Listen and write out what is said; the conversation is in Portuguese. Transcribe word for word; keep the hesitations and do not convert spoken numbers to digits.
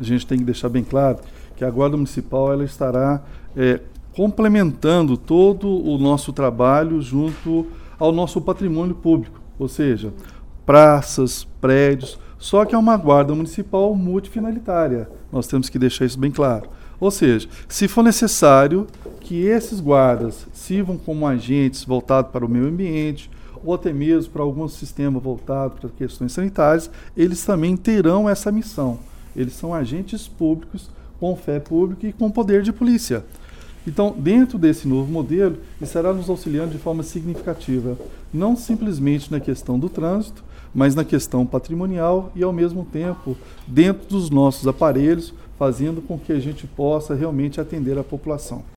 a gente tem que deixar bem claro que a Guarda Municipal ela estará é, complementando todo o nosso trabalho junto ao nosso patrimônio público, ou seja, praças, prédios, só que é uma guarda municipal multifinalitária. Nós temos que deixar isso bem claro. Ou seja, se for necessário que esses guardas sirvam como agentes voltados para o meio ambiente, ou até mesmo para algum sistema voltado para questões sanitárias, eles também terão essa missão. Eles são agentes públicos, com fé pública e com poder de polícia. Então, dentro desse novo modelo, estará nos auxiliando de forma significativa, não simplesmente na questão do trânsito, mas na questão patrimonial e, ao mesmo tempo, dentro dos nossos aparelhos, fazendo com que a gente possa realmente atender a população.